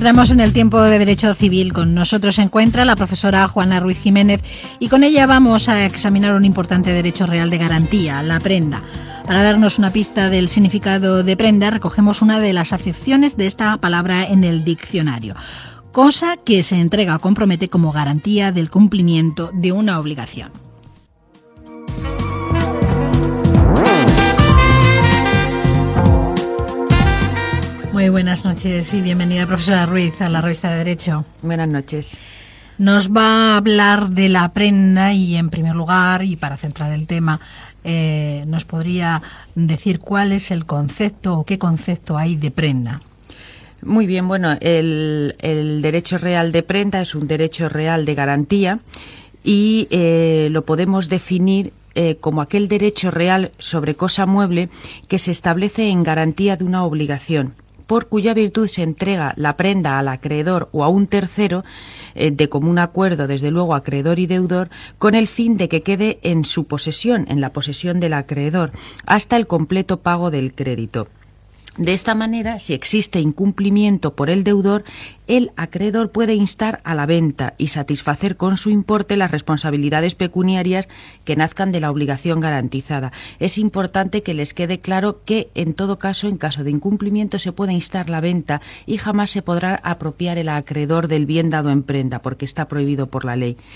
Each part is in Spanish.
Entramos en el tiempo de Derecho Civil. Con nosotros se encuentra la profesora Juana Ruiz Jiménez y con ella vamos a examinar un importante derecho real de garantía, la prenda. Para darnos una pista del significado de prenda, recogemos una de las acepciones de esta palabra en el diccionario. Cosa que se entrega o compromete como garantía del cumplimiento de una obligación. Muy buenas noches y bienvenida, profesora Ruiz, a la revista de Derecho. Buenas noches. Nos va a hablar de la prenda y, en primer lugar, y para centrar el tema, nos podría decir cuál es el concepto o qué concepto hay de prenda. Muy bien, bueno, el derecho real de prenda es un derecho real de garantía y lo podemos definir como aquel derecho real sobre cosa mueble que se establece en garantía de una obligación, por cuya virtud se entrega la prenda al acreedor o a un tercero, de común acuerdo, desde luego, acreedor y deudor, con el fin de que quede en su posesión, en la posesión del acreedor, hasta el completo pago del crédito. De esta manera, si existe incumplimiento por el deudor, el acreedor puede instar a la venta y satisfacer con su importe las responsabilidades pecuniarias que nazcan de la obligación garantizada. Es importante que les quede claro que, en todo caso, en caso de incumplimiento, se puede instar la venta y jamás se podrá apropiar el acreedor del bien dado en prenda, porque está prohibido por la ley.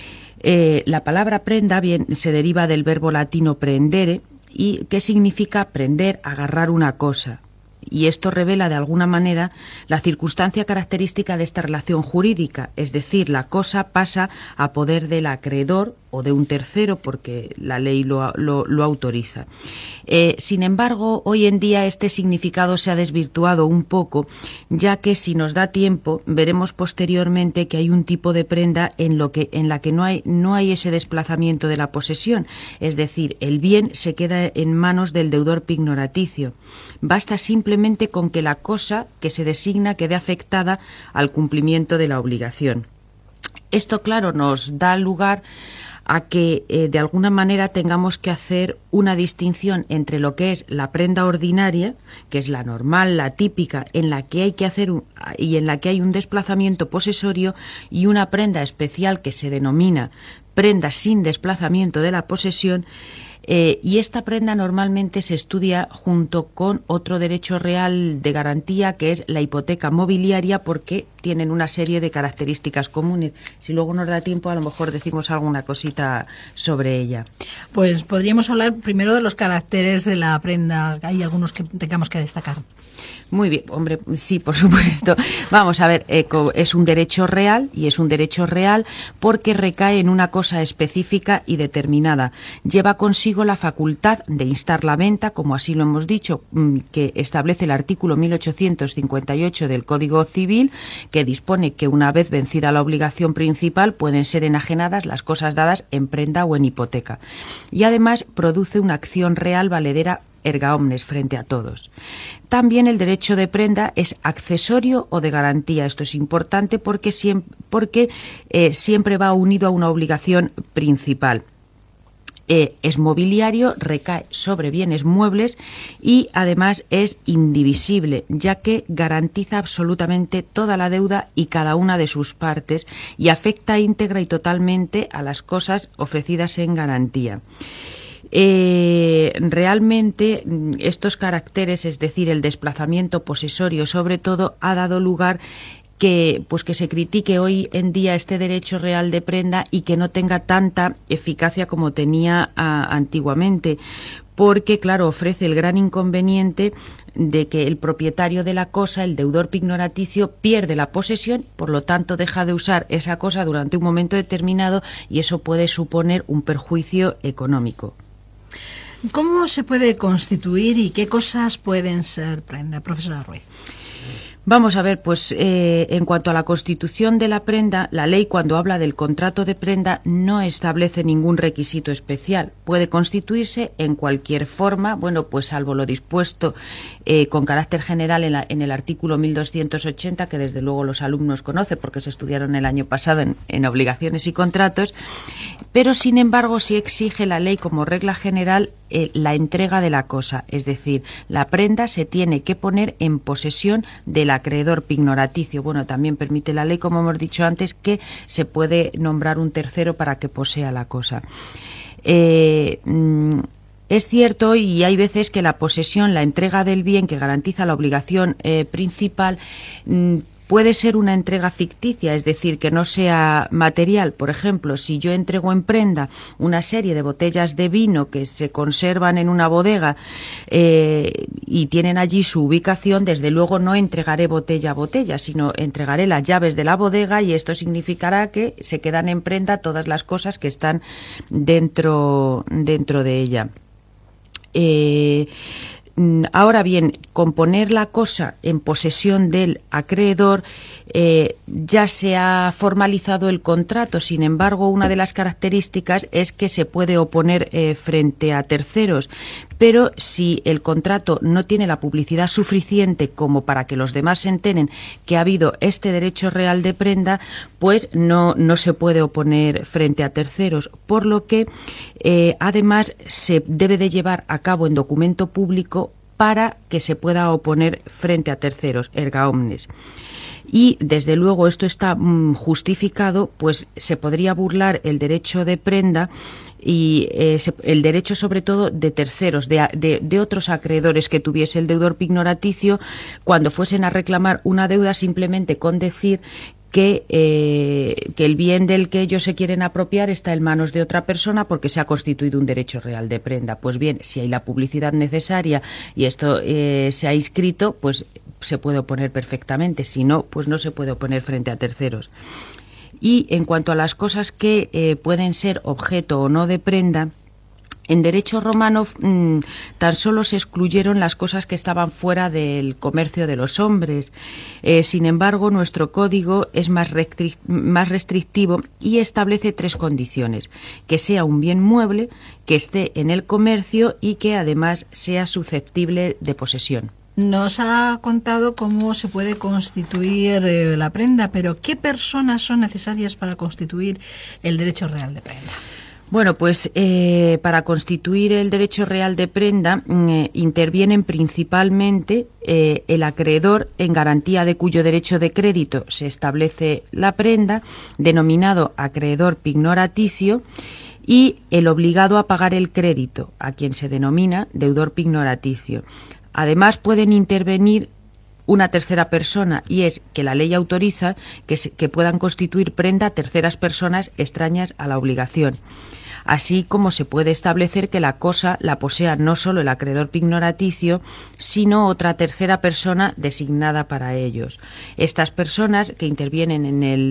La palabra prenda se deriva del verbo latino prendere, y que significa prender, agarrar una cosa. Y esto revela de alguna manera la circunstancia característica de esta relación jurídica, es decir, la cosa pasa a poder del acreedor o de un tercero, porque la ley lo autoriza. Sin embargo, hoy en día este significado se ha desvirtuado un poco, ya que, si nos da tiempo, veremos posteriormente que hay un tipo de prenda en la que no hay ese desplazamiento de la posesión, es decir, el bien se queda en manos del deudor pignoraticio. Basta simplemente con que la cosa que se designa quede afectada al cumplimiento de la obligación. Esto, claro, nos da lugar a que de alguna manera tengamos que hacer una distinción entre lo que es la prenda ordinaria, que es la normal, la típica, en la que hay que hacer y en la que hay un desplazamiento posesorio, y una prenda especial que se denomina prenda sin desplazamiento de la posesión. Y esta prenda normalmente se estudia junto con otro derecho real de garantía, que es la hipoteca mobiliaria, porque tienen una serie de características comunes. Si luego nos da tiempo, a lo mejor decimos alguna cosita sobre ella. Pues podríamos hablar primero de los caracteres de la prenda. Hay algunos que tengamos que destacar. Muy bien, hombre, sí, por supuesto. Vamos a ver, es un derecho real, y es un derecho real porque recae en una cosa específica y determinada. Lleva consigo la facultad de instar la venta, como así lo hemos dicho, que establece el artículo 1858 del Código Civil, que dispone que una vez vencida la obligación principal pueden ser enajenadas las cosas dadas en prenda o en hipoteca. Y además produce una acción real valedera erga omnes, frente a todos. También el derecho de prenda es accesorio o de garantía. Esto es importante porque siempre va unido a una obligación principal. Es mobiliario, recae sobre bienes muebles y además es indivisible, ya que garantiza absolutamente toda la deuda y cada una de sus partes y afecta íntegra y totalmente a las cosas ofrecidas en garantía. Realmente estos caracteres, es decir, el desplazamiento posesorio sobre todo, ha dado lugar que se critique hoy en día este derecho real de prenda y que no tenga tanta eficacia como tenía antiguamente, porque, claro, ofrece el gran inconveniente de que el propietario de la cosa, el deudor pignoraticio, pierde la posesión, por lo tanto deja de usar esa cosa durante un momento determinado, y eso puede suponer un perjuicio económico. ¿Cómo se puede constituir y qué cosas pueden ser prenda, profesora Ruiz? Vamos a ver, pues en cuanto a la constitución de la prenda, la ley, cuando habla del contrato de prenda, no establece ningún requisito especial. Puede constituirse en cualquier forma, bueno, pues salvo lo dispuesto con carácter general en el artículo 1280, que desde luego los alumnos conocen porque se estudiaron el año pasado en obligaciones y contratos, pero sin embargo sí exige la ley como regla general la entrega de la cosa, es decir, la prenda se tiene que poner en posesión del acreedor pignoraticio. Bueno, también permite la ley, como hemos dicho antes, que se puede nombrar un tercero para que posea la cosa. Es cierto, y hay veces que la posesión, la entrega del bien que garantiza la obligación principal, puede ser una entrega ficticia, es decir, que no sea material. Por ejemplo, si yo entrego en prenda una serie de botellas de vino que se conservan en una bodega y tienen allí su ubicación, desde luego no entregaré botella a botella, sino entregaré las llaves de la bodega, y esto significará que se quedan en prenda todas las cosas que están dentro de ella. Ahora bien, con poner la cosa en posesión del acreedor ya se ha formalizado el contrato. Sin embargo, una de las características es que se puede oponer frente a terceros, pero si el contrato no tiene la publicidad suficiente como para que los demás se enteren que ha habido este derecho real de prenda, pues no se puede oponer frente a terceros, por lo que además se debe de llevar a cabo en documento público para que se pueda oponer frente a terceros, erga omnes. Y, desde luego, esto está justificado, pues se podría burlar el derecho de prenda y el derecho, sobre todo, de terceros, de otros acreedores que tuviese el deudor pignoraticio, cuando fuesen a reclamar una deuda, simplemente con decir que el bien del que ellos se quieren apropiar está en manos de otra persona porque se ha constituido un derecho real de prenda. Pues bien, si hay la publicidad necesaria y esto se ha inscrito, pues se puede oponer perfectamente. Si no, pues no se puede oponer frente a terceros. Y en cuanto a las cosas que pueden ser objeto o no de prenda, en derecho romano tan solo se excluyeron las cosas que estaban fuera del comercio de los hombres. Sin embargo, nuestro código es más restrictivo y establece 3 condiciones: que sea un bien mueble, que esté en el comercio y que además sea susceptible de posesión. Nos ha contado cómo se puede constituir la prenda, pero ¿qué personas son necesarias para constituir el derecho real de prenda? Bueno, pues para constituir el derecho real de prenda intervienen principalmente el acreedor en garantía de cuyo derecho de crédito se establece la prenda, denominado acreedor pignoraticio, y el obligado a pagar el crédito, a quien se denomina deudor pignoraticio. Además, pueden intervenir una tercera persona, y es que la ley autoriza que puedan constituir prenda terceras personas extrañas a la obligación. Así como se puede establecer que la cosa la posea no solo el acreedor pignoraticio, sino otra tercera persona designada para ellos. Estas personas que intervienen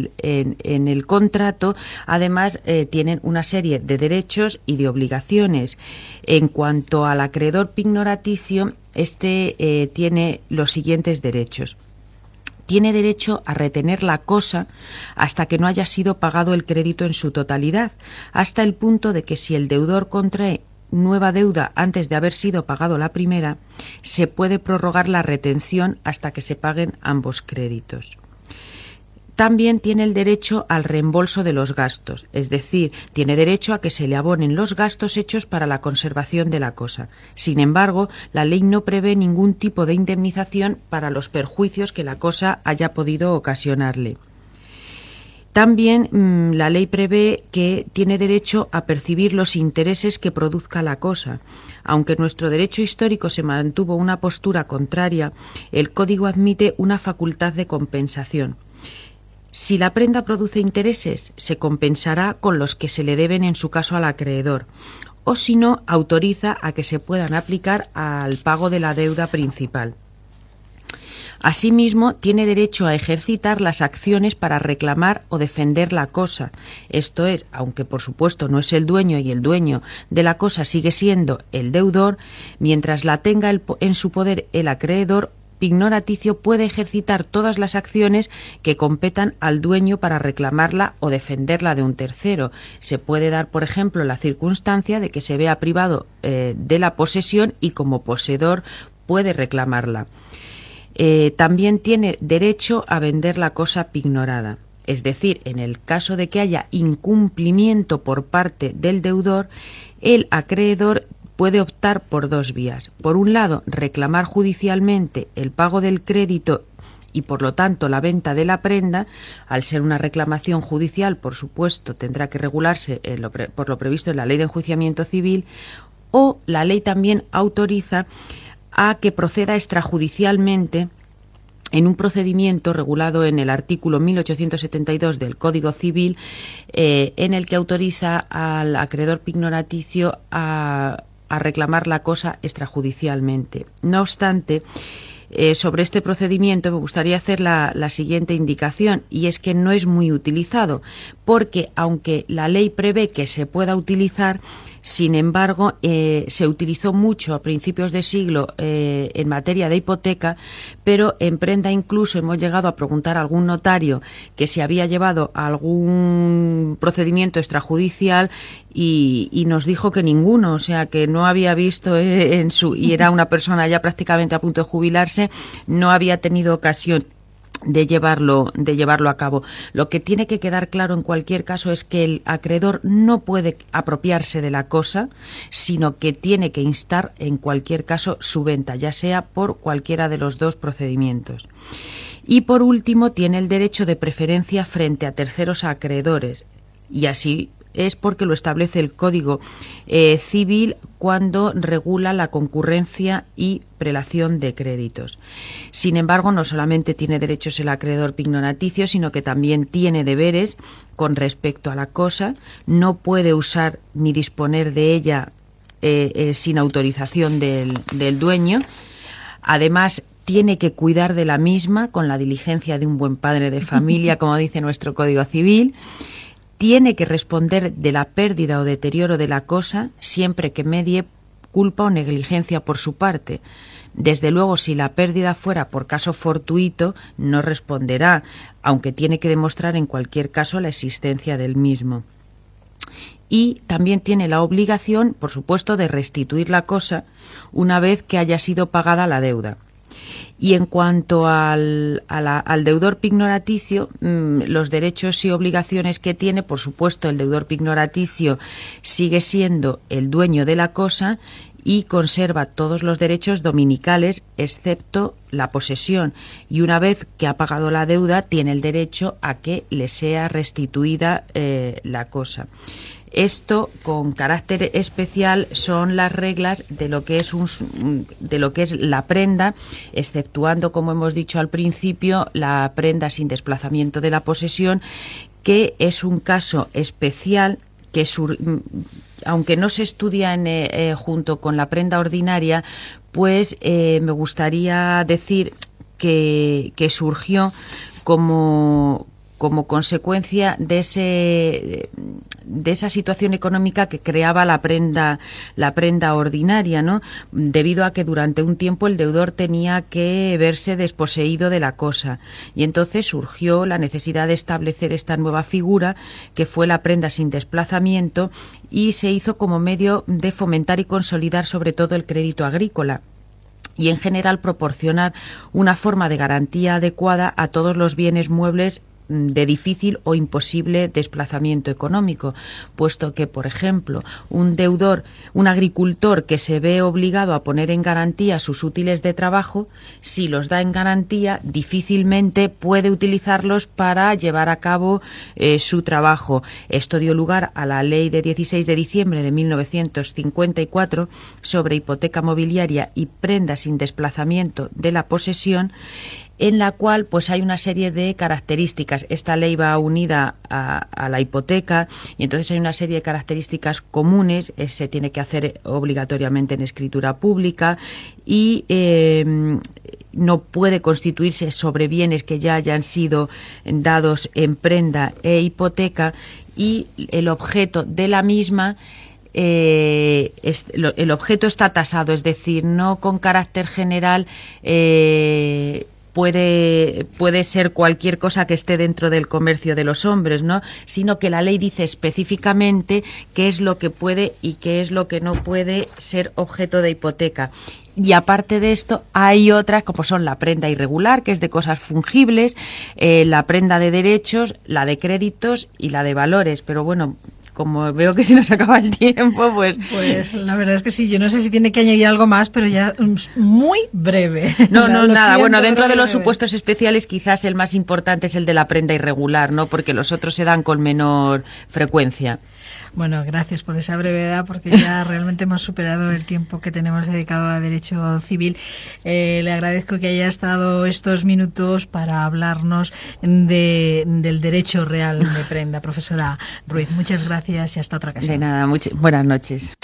en el contrato, además, tienen una serie de derechos y de obligaciones. En cuanto al acreedor pignoraticio, este tiene los siguientes derechos. Tiene derecho a retener la cosa hasta que no haya sido pagado el crédito en su totalidad, hasta el punto de que si el deudor contrae nueva deuda antes de haber sido pagado la primera, se puede prorrogar la retención hasta que se paguen ambos créditos. También tiene el derecho al reembolso de los gastos, es decir, tiene derecho a que se le abonen los gastos hechos para la conservación de la cosa. Sin embargo, la ley no prevé ningún tipo de indemnización para los perjuicios que la cosa haya podido ocasionarle. También la ley prevé que tiene derecho a percibir los intereses que produzca la cosa. Aunque nuestro derecho histórico se mantuvo una postura contraria, el Código admite una facultad de compensación. Si la prenda produce intereses, se compensará con los que se le deben en su caso al acreedor, o si no, autoriza a que se puedan aplicar al pago de la deuda principal. Asimismo, tiene derecho a ejercitar las acciones para reclamar o defender la cosa. Esto es, aunque por supuesto no es el dueño y el dueño de la cosa sigue siendo el deudor, mientras la tenga en su poder el acreedor pignoraticio, puede ejercitar todas las acciones que competan al dueño para reclamarla o defenderla de un tercero. Se puede dar, por ejemplo, la circunstancia de que se vea privado de la posesión y como poseedor puede reclamarla. También tiene derecho a vender la cosa pignorada. Es decir, en el caso de que haya incumplimiento por parte del deudor, el acreedor puede optar por dos vías. Por un lado, reclamar judicialmente el pago del crédito y, por lo tanto, la venta de la prenda. Al ser una reclamación judicial, por supuesto, tendrá que regularse por lo previsto en la Ley de Enjuiciamiento Civil, o la ley también autoriza a que proceda extrajudicialmente en un procedimiento regulado en el artículo 1872 del Código Civil, en el que autoriza al acreedor pignoraticio a reclamar la cosa extrajudicialmente. No obstante, sobre este procedimiento me gustaría hacer la siguiente indicación, y es que no es muy utilizado, porque aunque la ley prevé que se pueda utilizar, sin embargo, se utilizó mucho a principios de siglo en materia de hipoteca, pero en prenda incluso hemos llegado a preguntar a algún notario que se había llevado a algún procedimiento extrajudicial y nos dijo que ninguno, o sea, que no había visto y era una persona ya prácticamente a punto de jubilarse, no había tenido ocasión de llevarlo a cabo. Lo que tiene que quedar claro en cualquier caso es que el acreedor no puede apropiarse de la cosa, sino que tiene que instar en cualquier caso su venta, ya sea por cualquiera de los dos procedimientos. Y por último, tiene el derecho de preferencia frente a terceros acreedores, y así es porque lo establece el Código Civil cuando regula la concurrencia y prelación de créditos. Sin embargo, no solamente tiene derechos el acreedor pignoraticio, sino que también tiene deberes con respecto a la cosa. No puede usar ni disponer de ella sin autorización del dueño. Además, tiene que cuidar de la misma con la diligencia de un buen padre de familia, como dice nuestro Código Civil. Tiene que responder de la pérdida o deterioro de la cosa siempre que medie culpa o negligencia por su parte. Desde luego, si la pérdida fuera por caso fortuito, no responderá, aunque tiene que demostrar en cualquier caso la existencia del mismo. Y también tiene la obligación, por supuesto, de restituir la cosa una vez que haya sido pagada la deuda. Y en cuanto al deudor pignoraticio, los derechos y obligaciones que tiene, por supuesto, el deudor pignoraticio sigue siendo el dueño de la cosa y conserva todos los derechos dominicales, excepto la posesión. Y una vez que ha pagado la deuda, tiene el derecho a que le sea restituida la cosa. Esto, con carácter especial, son las reglas de lo que es la prenda, exceptuando, como hemos dicho al principio, la prenda sin desplazamiento de la posesión, que es un caso especial que, aunque no se estudia junto con la prenda ordinaria, pues me gustaría decir que surgió como consecuencia de esa situación económica que creaba la prenda ordinaria, ¿no? Debido a que durante un tiempo el deudor tenía que verse desposeído de la cosa, y entonces surgió la necesidad de establecer esta nueva figura que fue la prenda sin desplazamiento, y se hizo como medio de fomentar y consolidar sobre todo el crédito agrícola, y en general proporcionar una forma de garantía adecuada a todos los bienes muebles de difícil o imposible desplazamiento económico, puesto que, por ejemplo, un agricultor que se ve obligado a poner en garantía sus útiles de trabajo, si los da en garantía, difícilmente puede utilizarlos para llevar a cabo su trabajo. Esto dio lugar a la Ley de 16 de diciembre de 1954 sobre hipoteca mobiliaria y prenda sin desplazamiento de la posesión, en la cual pues hay una serie de características. Esta ley va unida a la hipoteca, y entonces hay una serie de características comunes. Se tiene que hacer obligatoriamente en escritura pública y no puede constituirse sobre bienes que ya hayan sido dados en prenda e hipoteca, y el objeto de la misma el objeto está tasado, es decir, no con carácter general. Puede ser cualquier cosa que esté dentro del comercio de los hombres, ¿no? Sino que la ley dice específicamente qué es lo que puede y qué es lo que no puede ser objeto de hipoteca. Y aparte de esto, hay otras, como son la prenda irregular, que es de cosas fungibles, la prenda de derechos, la de créditos y la de valores. Pero bueno, como veo que se nos acaba el tiempo, pues... Pues la verdad es que sí, yo no sé si tiene que añadir algo más, pero ya muy breve. No, nada. Siento, bueno, dentro de los breve. supuestos especiales quizás el más importante es el de la prenda irregular, ¿no? Porque los otros se dan con menor frecuencia. Bueno, gracias por esa brevedad, porque ya realmente hemos superado el tiempo que tenemos dedicado a Derecho Civil. Le agradezco que haya estado estos minutos para hablarnos del derecho real de prenda. Profesora Ruiz, muchas gracias y hasta otra ocasión. De nada, buenas noches.